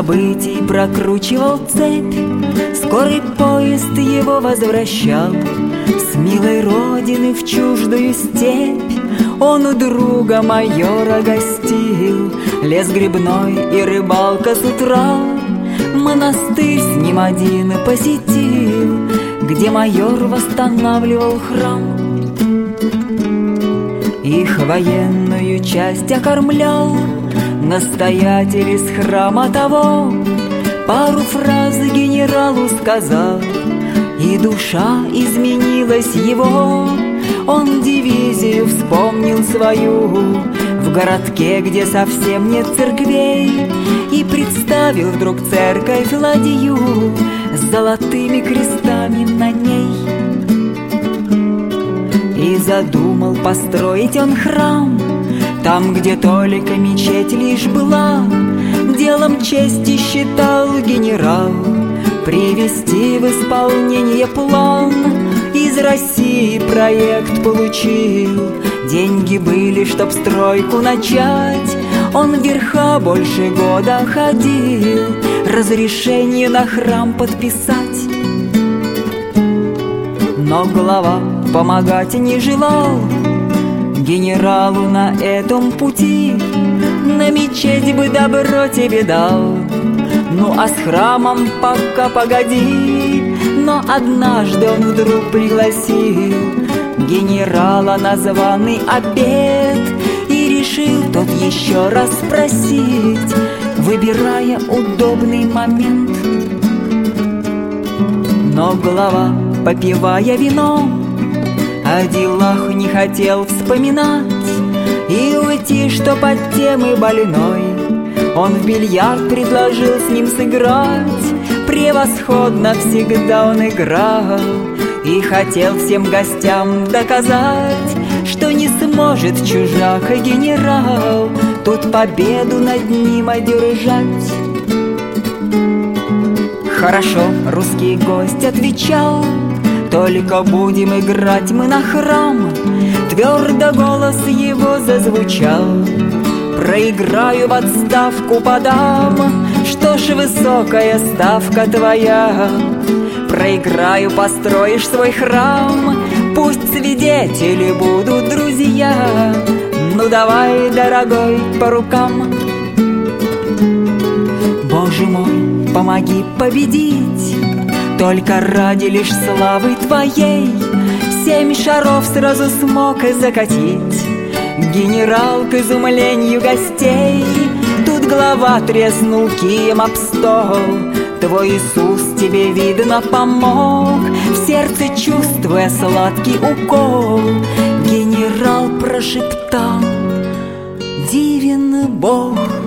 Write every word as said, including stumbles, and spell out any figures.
событий прокручивал цепь, скорый поезд его возвращал с милой родины в чуждую степь. Он у друга майора гостил, лес грибной и рыбалка с утра. Монастырь с ним один посетил, где майор восстанавливал храм. Их военную часть окормлял настоятель из храма того. Пару фраз генералу сказал, и душа изменилась его. Он дивизию вспомнил свою в городке, где совсем нет церквей, и представил вдруг церковь ладью с золотыми крестами на ней. И задумал построить он храм там, где только мечеть лишь была. Делом чести считал генерал привести в исполнение план. Из России проект получил, деньги были, чтоб стройку начать. Он верха больше года ходил, разрешение на храм подписать. Но глава помогать не желал генералу на этом пути. На мечеть бы добро тебе дал, ну а с храмом пока погоди. Но однажды он вдруг пригласил генерала на званый обед, и решил тот еще раз спросить, выбирая удобный момент. Но глава, попивая вино, о делах не хотел вспоминать и уйти, что под темы больной. Он в бильярд предложил с ним сыграть. Превосходно всегда он играл и хотел всем гостям доказать, что не сможет чужак и генерал тут победу над ним одержать. Хорошо, русский гость отвечал, только будем играть мы на храм. Твердо голос его зазвучал, проиграю, в отставку подам. Что ж, высокая ставка твоя, проиграю, построишь свой храм. Пусть свидетели будут друзья, ну давай, дорогой, по рукам. Боже мой, помоги победить, только ради лишь славы твоей. Семь шаров сразу смог и закатить генерал к изумлению гостей. Тут глава треснул кием об стол, твой Иисус тебе, видно, помог. В сердце, чувствуя сладкий укол, генерал прошептал: дивен Бог.